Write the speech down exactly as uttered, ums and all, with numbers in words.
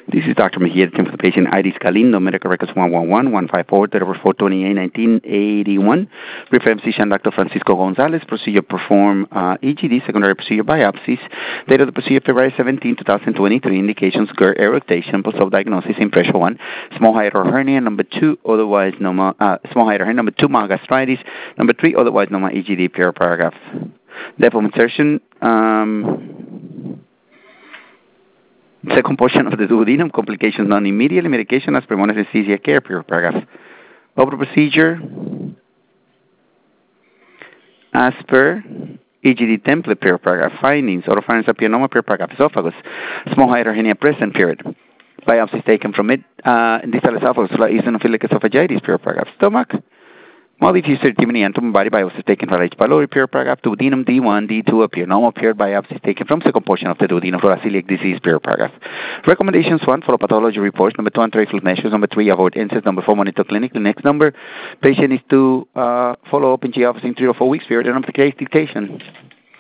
This is Doctor Mejia, the for the patient I D Scalindo, medical records one one one, one five four, date over four twenty-eight, nineteen eighty-one. Reference physician Doctor Francisco Gonzalez, procedure perform uh, E G D, secondary procedure biopsies. Date of the procedure February seventeenth, twenty twenty-three. Indications GERD eructation, post-op diagnosis in pressure one, small hiatal hernia, number two, otherwise normal, uh, small hiatal hernia, number two, mild gastritis, number three, otherwise normal E G D, pure paragraph. Depth of insertion, um, second portion of the duodenum, complications non immediately, medication as per anesthesia care, pure paragraph. Open procedure as per E G D template, pure paragraph. Findings, oropharynx papilloma, pure paragraph. Esophagus, small hiatal hernia present, period. Biopsies taken from it, uh, distal esophagus, eosinophilic esophagitis, pure paragraph. Stomach, mild diffuse antum body biopsies taken from H. pylori, pure paragraph. Duodenum D one, D two appear normal, pure biopsies taken from second portion of the duodenum for celiac disease, pure paragraph. Recommendations: one, follow pathology reports. Number two, anterior fluid measures. Number three, avoid incest. Number four, monitor clinically. Next number, patient is to uh, follow up in G office in three or four weeks period and up to case dictation.